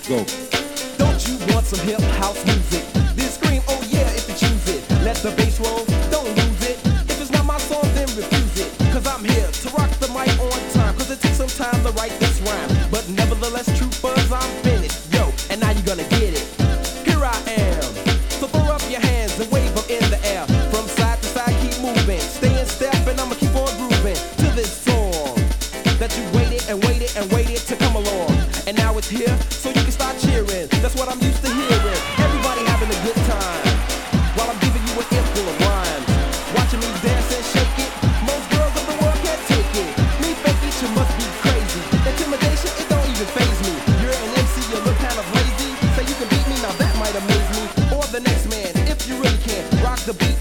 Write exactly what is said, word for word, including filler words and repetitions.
Go. Don't you want some hip house music? Then scream, oh yeah, if you choose it. Let the bass roll, don't lose it. If it's not my song, then refuse it. Cause I'm here to rock the mic on time. Cause it took some time to write this rhyme. But nevertheless, troopers, I'm finished. Yo, and now you're gonna get it. Here I am. So throw up your hands and wave them in the air. From side to side, keep moving. Stay in step and I'ma keep on grooving to this song that you waited and waited and waited to come along. And now it's here, so you can start cheering. That's what I'm used to hearing. Everybody having a good time while I'm giving you an earful of rhymes. Watching me dance and shake it. Most girls of the world can't take it. Me fake it, you must be crazy. Intimidation, it don't even faze me. You're an M C, you look kind of lazy. Say you can beat me, now that might amaze me. Or the next man, if you really can. Rock the beat